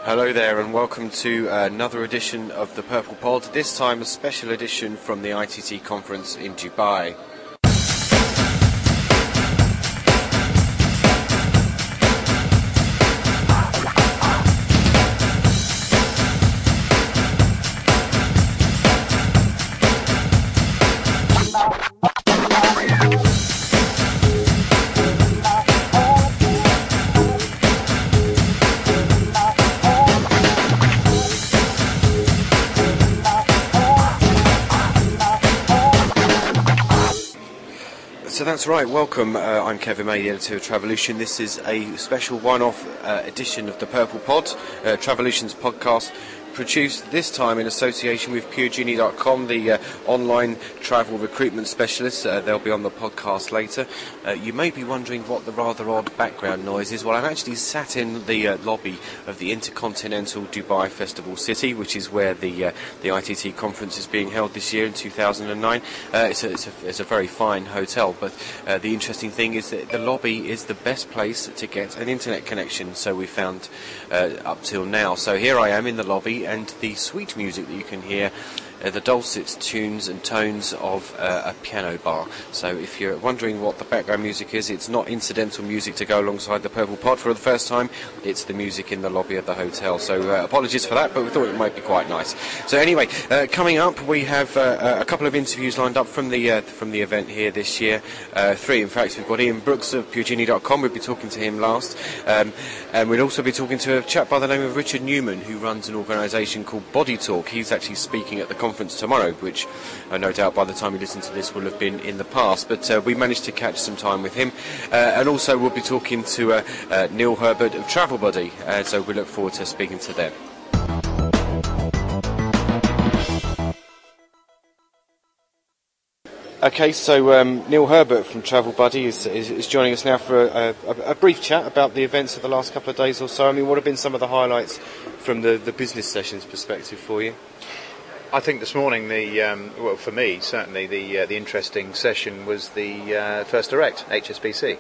Hello there and welcome to another edition of the Purple Pod, this time a special edition from the ITT conference in Dubai. So that's right, welcome, I'm Kevin May, the editor of Travolution. This is a special one-off edition of the Purple Pod, Travolution's podcast, produced this time in association with PureGenie.com, the online travel recruitment specialist. They'll be on the podcast later. You may be wondering what the rather odd background noise is. Well, I'm actually sat in the lobby of the Intercontinental Dubai Festival City, which is where the ITT conference is being held this year in 2009. It's a very fine hotel, but the interesting thing is that the lobby is the best place to get an internet connection, so we found up till now. So here I am in the lobby, and the sweet music that you can hear, the dulcet tunes and tones of a piano bar. So if you're wondering what the background music is, it's not incidental music to go alongside the Purple Pod for the first time, it's the music in the lobby of the hotel. So apologies for that, but we thought it might be quite nice. So anyway, coming up we have a couple of interviews lined up from the event here this year. Three, in fact. We've got Ian Brooks of PureGenie.com, we'll be talking to him last. And we'll also be talking to a chap by the name of Richard Newman, who runs an organisation called Body Talk. He's actually speaking at the conference tomorrow, which no doubt by the time you listen to this will have been in the past, but we managed to catch some time with him, and also we'll be talking to Neil Herbert of Travel Buddy, so we look forward to speaking to them. Okay, so Neil Herbert from Travel Buddy is joining us now for a brief chat about the events of the last couple of days or so. I mean, what have been some of the highlights from the business sessions perspective for you? I think this morning, well, for me certainly, the interesting session was the First Direct HSBC.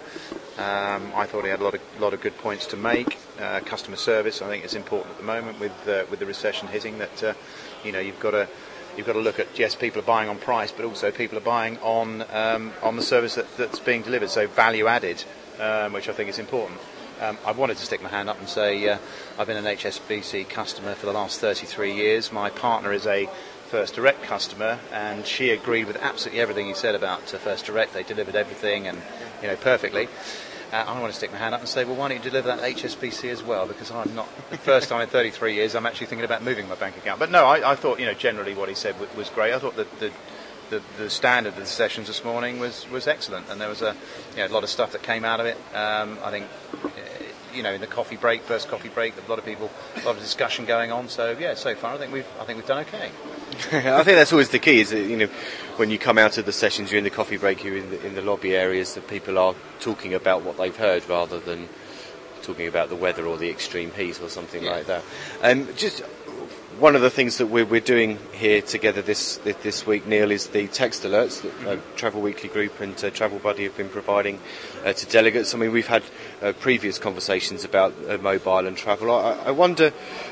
I thought he had a lot of good points to make. Customer service, I think, is important at the moment with the recession hitting. That you've got to look at, yes, people are buying on price, but also people are buying on the service that's being delivered. So value added, which I think is important. I wanted to stick my hand up and say I've been an HSBC customer for the last 33 years. My partner is a First Direct customer, and she agreed with absolutely everything he said about First Direct. They delivered everything and perfectly. I want to stick my hand up and say, well, why don't you deliver that HSBC as well? Because I'm not, the first time in 33 years, I'm actually thinking about moving my bank account. But no, I thought, generally what he said was great. I thought that the standard of the sessions this morning was excellent, and there was a lot of stuff that came out of it. I think in the first coffee break, a lot of discussion going on. So yeah, so far I think we've done okay. I think that's always the key. Is that, when you come out of the sessions, you're in the coffee break, you're in the lobby areas, that people are talking about what they've heard rather than talking about the weather or the extreme heat or something like that. Just one of the things that we're doing here together this week, Neil, is the text alerts that Travel Weekly Group and Travel Buddy have been providing to delegates. I mean, we've had previous conversations about mobile and travel. I wonder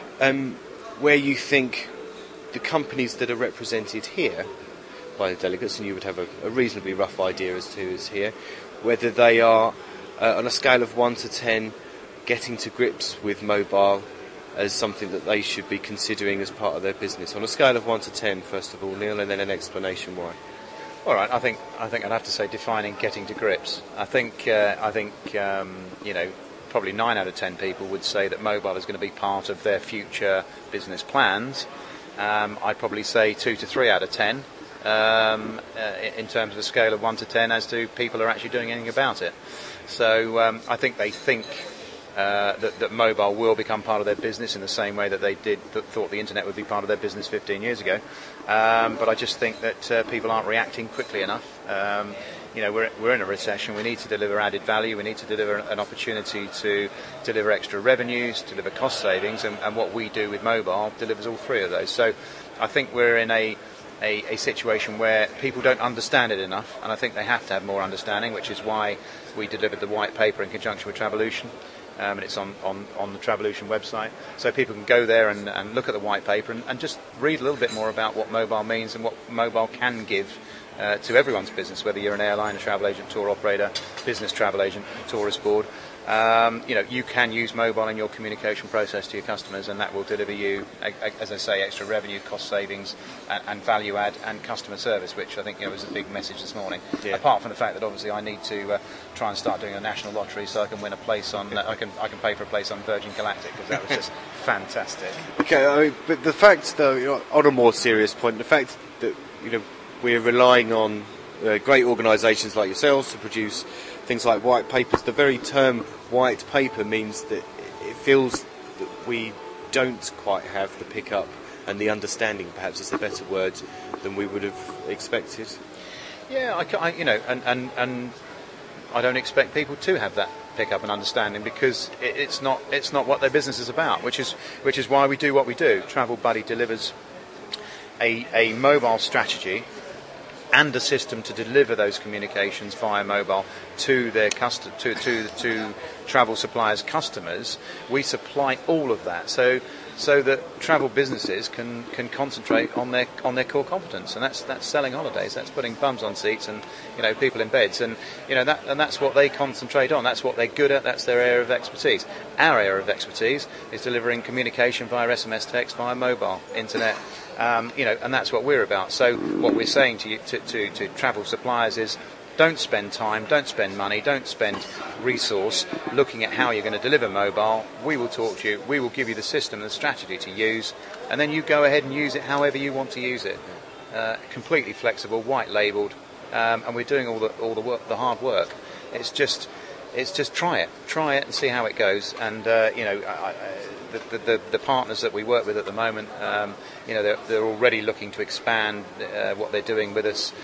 where you think the companies that are represented here by the delegates, and you would have a reasonably rough idea as to who's here, whether they are, on a scale of 1 to 10, getting to grips with mobile as something that they should be considering as part of their business. On a scale of 1 to 10, first of all, Neil, and then an explanation why. All right, I think I'd have to say defining getting to grips. I think probably 9 out of 10 people would say that mobile is going to be part of their future business plans. I'd probably say 2 to 3 out of 10 in terms of a scale of 1 to 10 as to people are actually doing anything about it. So I think they think that mobile will become part of their business in the same way that they thought the internet would be part of their business 15 years ago. But I just think that people aren't reacting quickly enough. We're in a recession. We need to deliver added value. We need to deliver an opportunity to deliver extra revenues, deliver cost savings, and what we do with mobile delivers all three of those. So I think we're in a situation where people don't understand it enough, and I think they have to have more understanding, which is why we delivered the white paper in conjunction with Travolution. and it's on the Travolution website, so people can go there and look at the white paper and just read a little bit more about what mobile means and what mobile can give to everyone's business, whether you're an airline, a travel agent, tour operator, business travel agent, tourist board. You can use mobile in your communication process to your customers, and that will deliver you, as I say, extra revenue, cost savings, and value add, and customer service, which I think was a big message this morning. Yeah. Apart from the fact that obviously I need to try and start doing a national lottery so I can win a place on, I can pay for a place on Virgin Galactic, because that was just fantastic. Okay, but the fact, though, on a more serious point, the fact that we're relying on great organisations like yourselves to produce things like white papers. The very term white paper means that it feels that we don't quite have the pickup and the understanding, perhaps is a better word, than we would have expected. Yeah, and I don't expect people to have that pickup and understanding, because it's not what their business is about, which is why we do what we do. Travel Buddy delivers a mobile strategy and a system to deliver those communications via mobile to their to travel suppliers' customers. We supply all of that, so that travel businesses can concentrate on their core competence, and that's selling holidays, that's putting bums on seats and people in beds, and that's what they concentrate on. That's what they're good at. That's their area of expertise. Our area of expertise is delivering communication via SMS text, via mobile, internet. And that's what we're about. So what we're saying to travel suppliers is, don't spend time, don't spend money, don't spend resource looking at how you're going to deliver mobile. We will talk to you. We will give you the system and the strategy to use, and then you go ahead and use it however you want to use it. Completely flexible, white labelled, and we're doing all the work, the hard work. It's just try it and see how it goes. And the partners that we work with at the moment, they're already looking to expand what they're doing with us,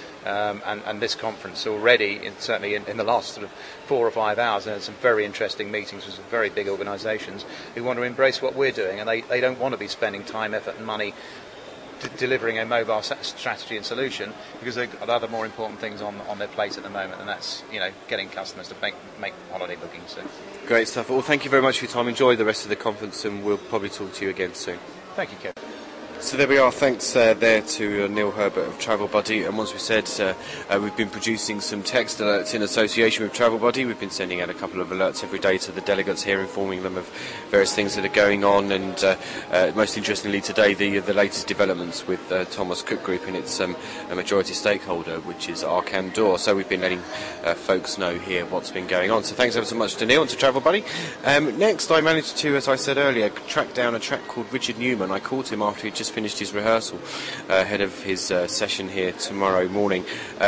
and this conference already, certainly in the last sort of 4 or 5 hours, and some very interesting meetings with some very big organisations who want to embrace what we're doing, and they don't want to be spending time, effort and money delivering a mobile strategy and solution, because they've got other more important things on their plate at the moment, and that's getting customers to make holiday bookings. So. Great stuff. Well, thank you very much for your time. Enjoy the rest of the conference, and we'll probably talk to you again soon. Thank you, Kevin. So there we are. Thanks there to Neil Herbert of Travel Buddy. And once we said, we've been producing some text alerts in association with Travel Buddy. We've been sending out a couple of alerts every day to the delegates here, informing them of various things that are going on. And most interestingly today, the latest developments with Thomas Cook Group and its a majority stakeholder, which is Arkham Door. So we've been letting folks know here what's been going on. So thanks ever so much to Neil and to Travel Buddy. Next, I managed to, as I said earlier, track down a chap called Richard Newman. I called him after he'd just finished his rehearsal ahead of his session here tomorrow morning.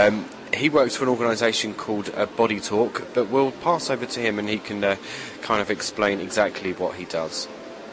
He works for an organisation called Body Talk, but we'll pass over to him and he can kind of explain exactly what he does.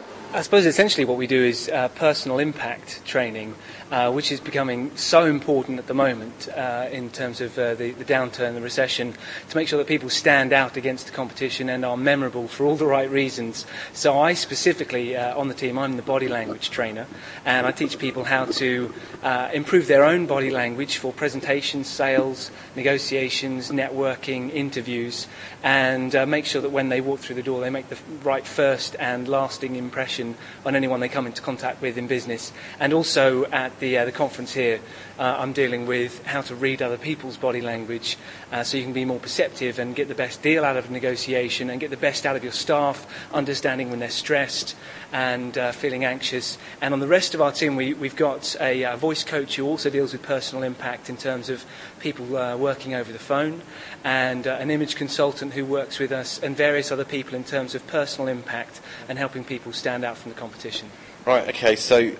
I suppose essentially what we do is personal impact training, which is becoming so important at the moment in terms of the downturn, the recession, to make sure that people stand out against the competition and are memorable for all the right reasons. So I specifically, on the team, I'm the body language trainer, and I teach people how to improve their own body language for presentations, sales, negotiations, networking, interviews, and make sure that when they walk through the door they make the right first and lasting impression on anyone they come into contact with in business. And also at the conference here, I'm dealing with how to read other people's body language so you can be more perceptive and get the best deal out of a negotiation and get the best out of your staff, understanding when they're stressed and feeling anxious. And on the rest of our team, we've got a voice coach who also deals with personal impact in terms of people working over the phone, and an image consultant who works with us, and various other people in terms of personal impact and helping people stand out from the competition. Right, okay, so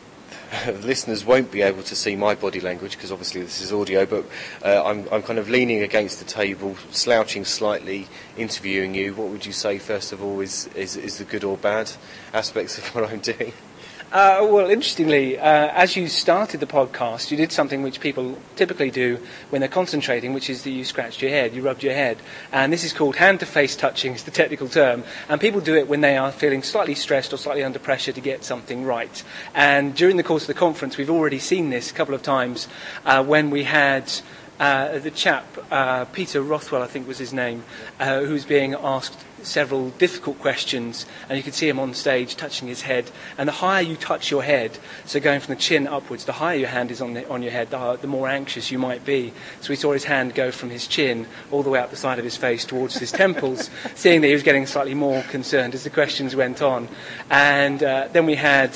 listeners won't be able to see my body language because obviously this is audio, but I'm kind of leaning against the table, slouching slightly, interviewing you. What would you say, first of all, is the good or bad aspects of what I'm doing? Well, interestingly, as you started the podcast, you did something which people typically do when they're concentrating, which is that you scratched your head, you rubbed your head. And this is called hand-to-face touching, is the technical term. And people do it when they are feeling slightly stressed or slightly under pressure to get something right. And during the course of the conference, we've already seen this a couple of times when we had the chap, Peter Rothwell, I think was his name, who was being asked several difficult questions, and you could see him on stage touching his head. And the higher you touch your head, so going from the chin upwards, the higher your hand is on your head, the more anxious you might be. So we saw his hand go from his chin all the way up the side of his face towards his temples, seeing that he was getting slightly more concerned as the questions went on. And then we had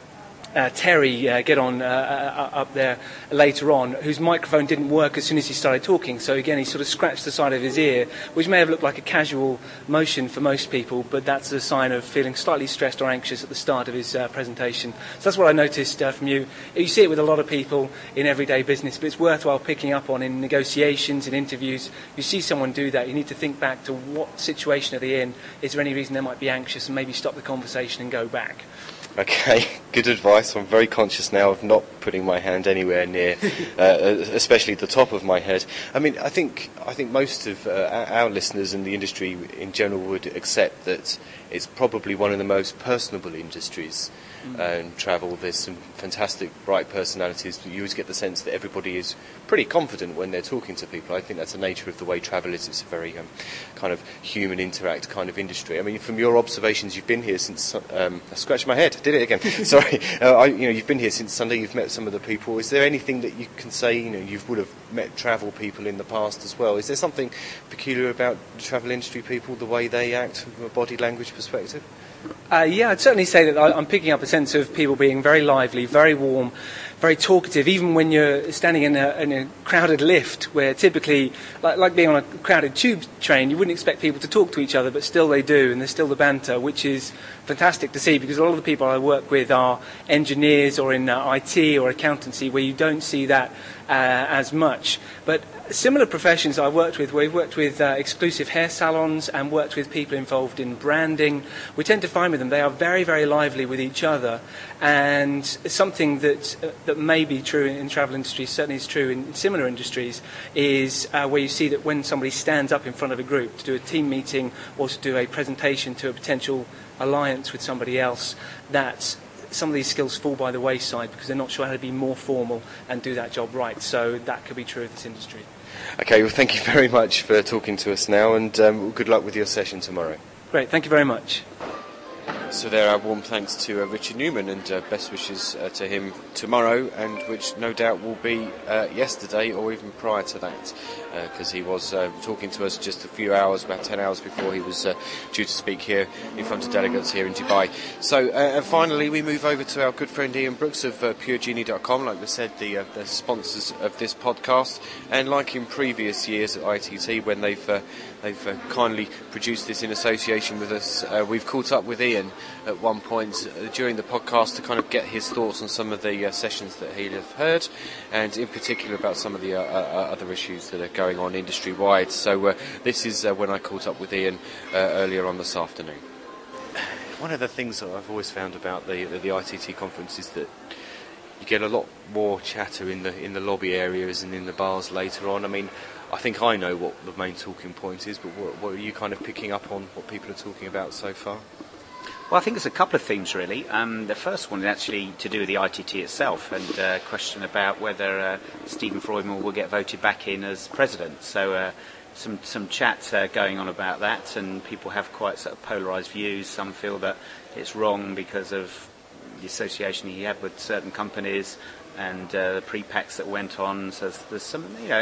Terry get on up there later on, whose microphone didn't work as soon as he started talking. So again, he sort of scratched the side of his ear, which may have looked like a casual motion for most people, but that's a sign of feeling slightly stressed or anxious at the start of his presentation. So that's what I noticed from you. You see it with a lot of people in everyday business, but it's worthwhile picking up on in negotiations, in interviews. You see someone do that, you need to think back to what situation are they in. Is there any reason they might be anxious, and maybe stop the conversation and go back. Okay, good advice. I'm very conscious now of not putting my hand anywhere near, especially the top of my head. I mean, I think most of our listeners in the industry in general would accept that it's probably one of the most personable industries. Travel, there's some fantastic, bright personalities. You always get the sense that everybody is pretty confident when they're talking to people. I think that's the nature of the way travel is. It's a very kind of human interact kind of industry. I mean, from your observations, you've been here since. I scratched my head. Did it again? Sorry. You've been here since Sunday. You've met some of the people. Is there anything that you can say? You would have met travel people in the past as well. Is there something peculiar about the travel industry people, the way they act from a body language perspective? Yeah, I'd certainly say that I'm picking up a sense of people being very lively, very warm, very talkative, even when you're standing in a crowded lift, where typically, like being on a crowded tube train, you wouldn't expect people to talk to each other, but still they do, and there's still the banter, which is fantastic to see, because a lot of the people I work with are engineers or in IT or accountancy, where you don't see that as much. But similar professions I've worked with, we've worked with exclusive hair salons and worked with people involved in branding. We tend to find with them they are very, very lively with each other, and something that may be true in travel industry, certainly is true in similar industries, is where you see that when somebody stands up in front of a group to do a team meeting or to do a presentation to a potential alliance with somebody else, that some of these skills fall by the wayside because they're not sure how to be more formal and do that job right. So that could be true of this industry. Okay, well, thank you very much for talking to us now, and good luck with your session tomorrow. Great, thank you very much. So there are warm thanks to Richard Newman, and best wishes to him tomorrow, and which no doubt will be yesterday or even prior to that, because he was talking to us just a few hours, about 10 hours before he was due to speak here in front of delegates here in Dubai. So finally we move over to our good friend Ian Brooks of puregenie.com, like we said, the sponsors of this podcast, and like in previous years at ITT when they've kindly produced this in association with us, we've caught up with Ian at one point during the podcast to kind of get his thoughts on some of the sessions that he'd have heard, and in particular about some of the other issues that are going on industry-wide. So this is when I caught up with Ian earlier on this afternoon. One of the things that I've always found about the ITT conference is that you get a lot more chatter in the lobby areas and in the bars later on. I mean, I think I know what the main talking point is, but what are you kind of picking up on what people are talking about so far? Well, I think there's a couple of themes really. The first one is actually to do with the ITT itself, and a question about whether Stephen Freudman will get voted back in as president. So some chat going on about that, and people have quite sort of polarised views. Some feel that it's wrong because of the association he had with certain companies and the pre-packs that went on. So there's some,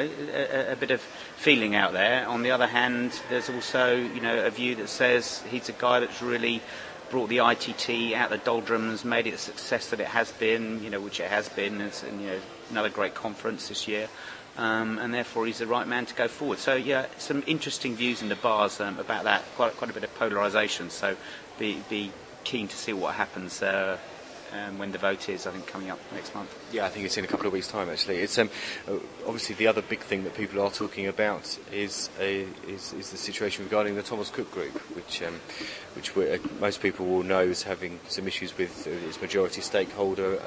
a bit of feeling out there. On the other hand, there's also, a view that says he's a guy that's really brought the ITT out the doldrums, made it a success that it has been, which it has been. It's another great conference this year, and therefore he's the right man to go forward. So yeah, some interesting views in the bars about that. Quite a bit of polarisation. So be keen to see what happens when the vote is, I think, coming up next month. Yeah, I think it's in a couple of weeks' time, actually. It's obviously the other big thing that people are talking about is the situation regarding the Thomas Cook Group, which most people will know is having some issues with its majority stakeholder.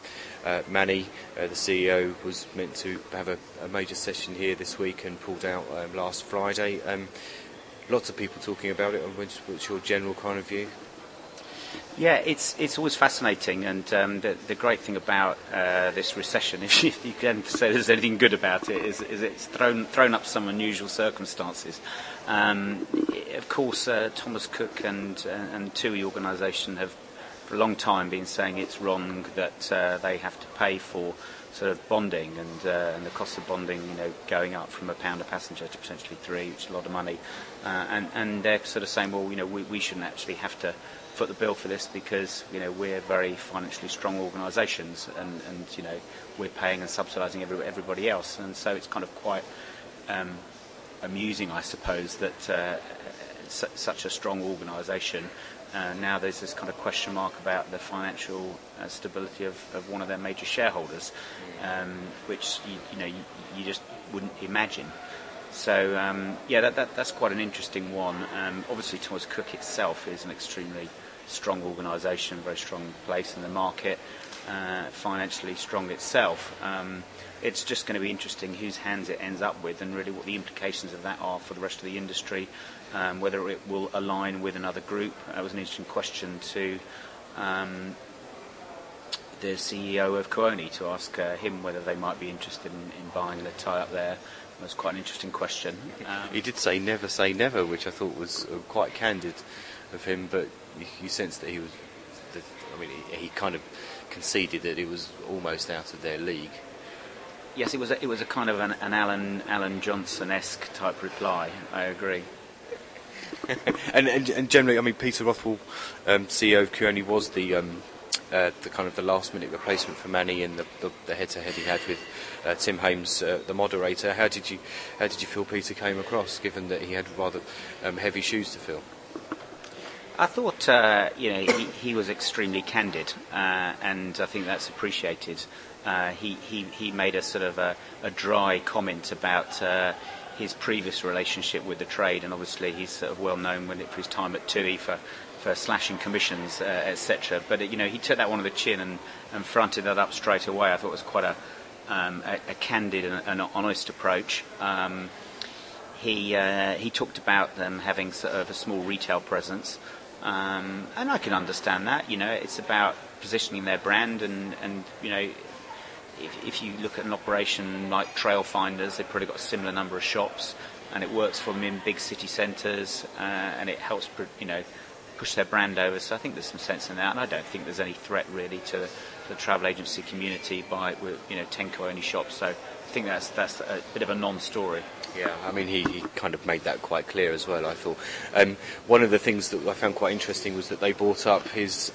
Manny, the CEO, was meant to have a major session here this week and pulled out last Friday. Lots of people talking about it. What's your general kind of view? Yeah, it's always fascinating, and the great thing about this recession, if you can say there's anything good about it, is it's thrown up some unusual circumstances. Of course, Thomas Cook and TUI organisation have for a long time been saying it's wrong that they have to pay for sort of bonding and the cost of bonding, going up from £1 a passenger to potentially £3, which is a lot of money, and they're sort of saying, well, we shouldn't actually have to foot the bill for this because we're very financially strong organisations, and we're paying and subsidising everybody else, and so it's kind of quite amusing, I suppose, that such a strong organisation. Now there's this kind of question mark about the financial stability of one of their major shareholders, which you just wouldn't imagine. So that's quite an interesting one. Obviously, Thomas Cook itself is an extremely strong organisation, very strong place in the market, financially strong itself. It's just going to be interesting whose hands it ends up with, and really what the implications of that are for the rest of the industry, whether it will align with another group. That was an interesting question to the CEO of Kuoni, to ask him whether they might be interested in buying the tie-up there. It was quite an interesting question. He did say never, which I thought was quite candid of him, but you sense that he was... he kind of conceded that it was almost out of their league. Yes, it was a kind of an Alan Johnson-esque type reply. I agree. and generally, Peter Rothwell, CEO of Kuoni, was the kind of the last minute replacement for Manny in the head-to-head he had with Tim Hames, the moderator. How did you feel Peter came across, given that he had rather heavy shoes to fill? I thought he was extremely candid, and I think that's appreciated. He made a sort of a dry comment about his previous relationship with the trade, and obviously he's sort of well known for his time at TUI for slashing commissions, etc. But he took that one on the chin and fronted that up straight away. I thought it was quite a candid and honest approach. He talked about them having sort of a small retail presence, and I can understand that. It's about positioning their brand, and if you look at an operation like Trailfinders, they've probably got a similar number of shops, and it works for them in big city centres, and it helps push their brand over. So I think there's some sense in that, and I don't think there's any threat really to the travel agency community by 10 Kuoni shops. So I think that's a bit of a non-story. Yeah, he kind of made that quite clear as well, I thought. One of the things that I found quite interesting was that they brought up his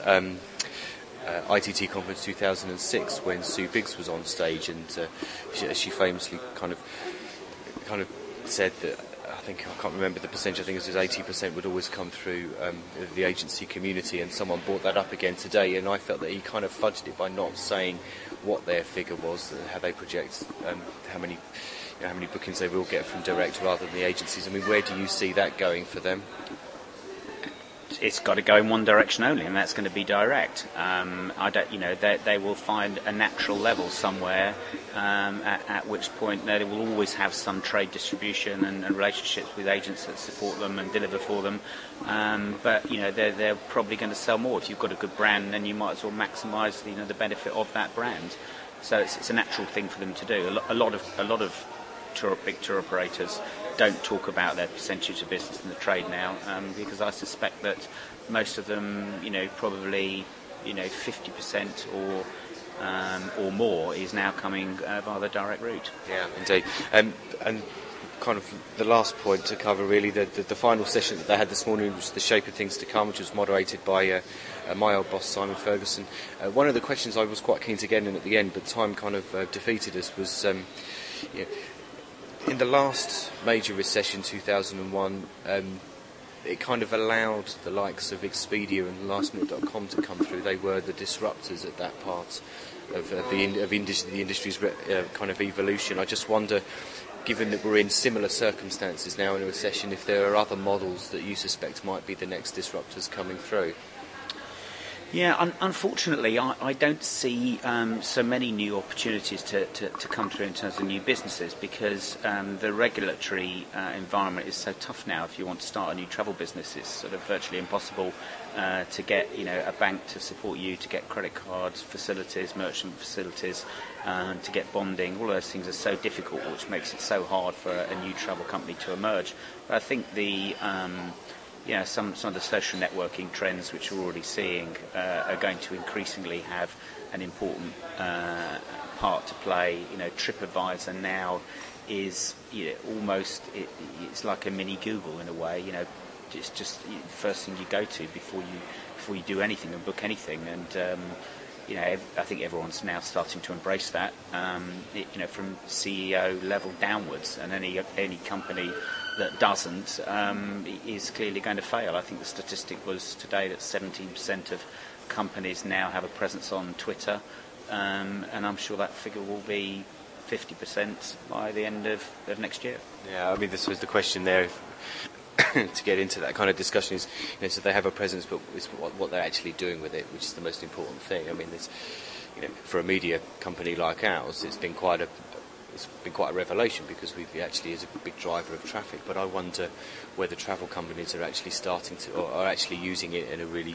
ITT Conference 2006 when Sue Biggs was on stage, and she famously kind of said that, I can't remember the percentage, I think it was 80% would always come through the agency community, and someone brought that up again today, and I felt that he kind of fudged it by not saying what their figure was, how they project how many bookings they will get from direct rather than the agencies. Where do you see that going for them? It's got to go in one direction only, and that's going to be direct. They will find a natural level somewhere, at which point they will always have some trade distribution and relationships with agents that support them and deliver for them. But they're probably going to sell more. If you've got a good brand, then you might as well maximise the benefit of that brand. So it's a natural thing for them to do. A lot of big tour operators don't talk about their percentage of business in the trade now, because I suspect that most of them, probably 50% or more is now coming via the direct route. Yeah, indeed. And kind of the last point to cover, really, the final session that they had this morning was the shape of things to come, which was moderated by my old boss Simon Ferguson. One of the questions I was quite keen to get in at the end, but time kind of defeated us, was in the last major recession, 2001, it kind of allowed the likes of Expedia and LastMinute.com to come through. They were the disruptors at that part of the industry's kind of evolution. I just wonder, given that we're in similar circumstances now in a recession, if there are other models that you suspect might be the next disruptors coming through. Yeah, unfortunately, I don't see so many new opportunities to come through in terms of new businesses, because the regulatory environment is so tough now. If you want to start a new travel business, it's sort of virtually impossible to get a bank to support you, to get credit cards facilities, merchant facilities, to get bonding. All those things are so difficult, which makes it so hard for a new travel company to emerge. But I think some of the social networking trends which we're already seeing are going to increasingly have an important part to play. TripAdvisor now is almost it's like a mini Google in a way. It's just the first thing you go to before you do anything and book anything. And I think everyone's now starting to embrace that. From CEO level downwards, and any company that doesn't is clearly going to fail. I think the statistic was today that 17% of companies now have a presence on Twitter, and I'm sure that figure will be 50% by the end of next year. Yeah, I mean, this was the question there. To get into that kind of discussion is, so they have a presence, but it's what they're actually doing with it, which is the most important thing. I mean, there's, for a media company like ours, it's been quite a revelation, because we actually is a big driver of traffic. But I wonder whether travel companies are actually starting to, or are actually using it in a really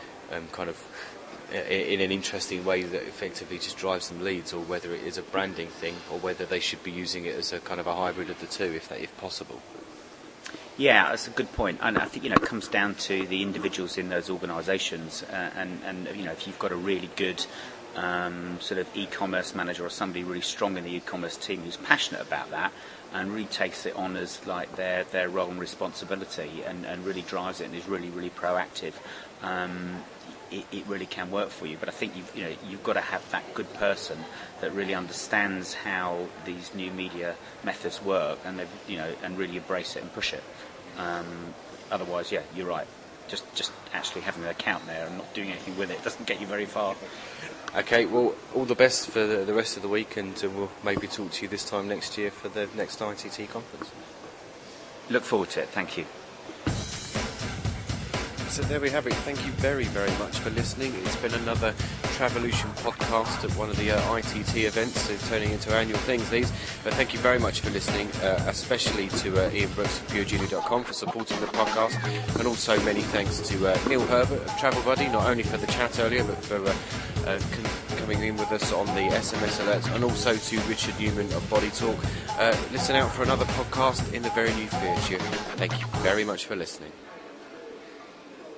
in an interesting way that effectively just drives them leads, or whether it is a branding thing, or whether they should be using it as a kind of a hybrid of the two, if possible. Yeah, that's a good point, and I think it comes down to the individuals in those organisations, and if you've got a really good sort of e-commerce manager, or somebody really strong in the e-commerce team who's passionate about that and really takes it on as like their role and responsibility, and really drives it and is really, really proactive, it really can work for you. But I think you've got to have that good person that really understands how these new media methods work, and and really embrace it and push it. Otherwise, yeah, you're right. Just actually having an account there and not doing anything with it doesn't get you very far. Okay, well, all the best for the rest of the week, and we'll maybe talk to you this time next year for the next ITT conference. Look forward to it. Thank you. So there we have it. Thank you very, very much for listening. It's been another Travolution podcast at one of the ITT events, so turning into annual things these. But thank you very much for listening, especially to Ian Brooks of PureGenie.com for supporting the podcast, and also many thanks to Neil Herbert of Travel Buddy, not only for the chat earlier, but for coming in with us on the SMS alerts, and also to Richard Newman of Body Talk. Listen out for another podcast in the very near future. Thank you very much for listening.